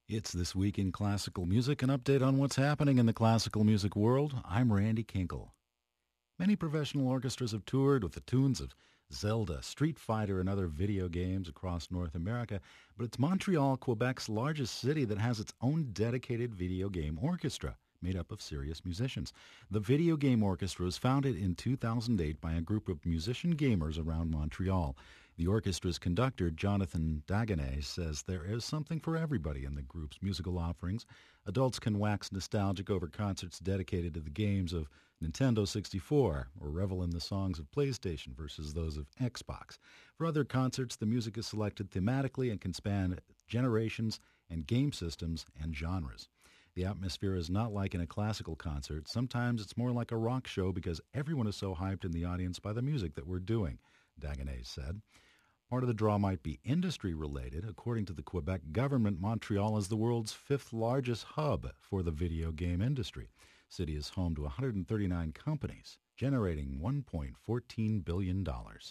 It's This Week in Classical Music, an update on what's happening in the classical music world. I'm Randy Kinkle. Many professional orchestras have toured with the tunes of Zelda, Street Fighter, and other video games across North America, but it's Montreal, Quebec's largest city, that has its own dedicated video game orchestra made up of serious musicians. The Video Game Orchestra was founded in 2008 by a group of musician gamers around Montreal. The orchestra's conductor, Jonathan Dagenet, says there is something for everybody in the group's musical offerings. Adults can wax nostalgic over concerts dedicated to the games of Nintendo 64 or revel in the songs of PlayStation versus those of Xbox. For other concerts, the music is selected thematically and can span generations and game systems and genres. The atmosphere is not like in a classical concert. Sometimes it's more like a rock show because everyone is so hyped in the audience by the music that we're doing, Dagenet said. Part of the draw might be industry-related. According to the Quebec government, Montreal is the world's fifth largest hub for the video game industry. The city is home to 139 companies, generating $1.14 billion.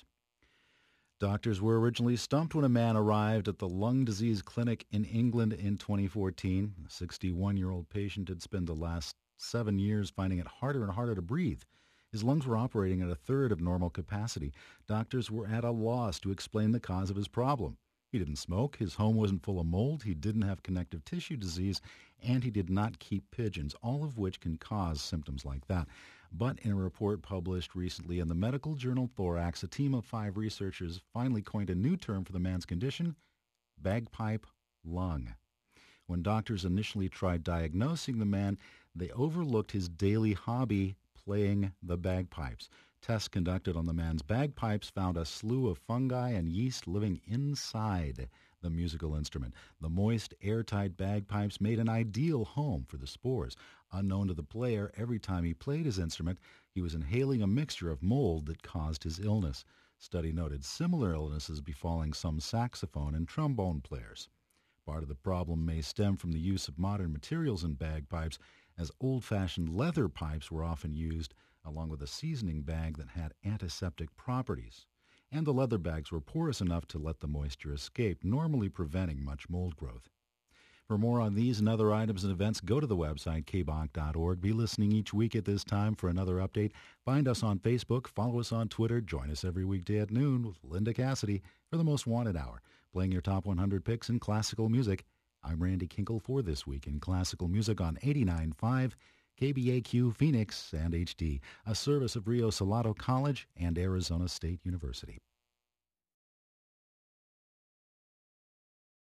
Doctors were originally stumped when a man arrived at the lung disease clinic in England in 2014. The 61-year-old patient had spent the last 7 years finding it harder and harder to breathe. His lungs were operating at a third of normal capacity. Doctors were at a loss to explain the cause of his problem. He didn't smoke, his home wasn't full of mold, he didn't have connective tissue disease, and he did not keep pigeons, all of which can cause symptoms like that. But in a report published recently in the medical journal Thorax, a team of 5 researchers finally coined a new term for the man's condition: bagpipe lung. When doctors initially tried diagnosing the man, they overlooked his daily hobby, playing the bagpipes. Tests conducted on the man's bagpipes found a slew of fungi and yeast living inside the musical instrument. The moist, airtight bagpipes made an ideal home for the spores. Unknown to the player, every time he played his instrument, he was inhaling a mixture of mold that caused his illness. Study noted similar illnesses befalling some saxophone and trombone players. Part of the problem may stem from the use of modern materials in bagpipes, as old-fashioned leather pipes were often used, along with a seasoning bag that had antiseptic properties. And the leather bags were porous enough to let the moisture escape, normally preventing much mold growth. For more on these and other items and events, go to the website kbach.org. Be listening each week at this time for another update. Find us on Facebook, follow us on Twitter, join us every weekday at noon with Linda Cassidy for the Most Wanted Hour, playing your top 100 picks in classical music. I'm Randy Kinkle for This Week in Classical Music on 89.5 KBAQ Phoenix and HD, a service of Rio Salado College and Arizona State University.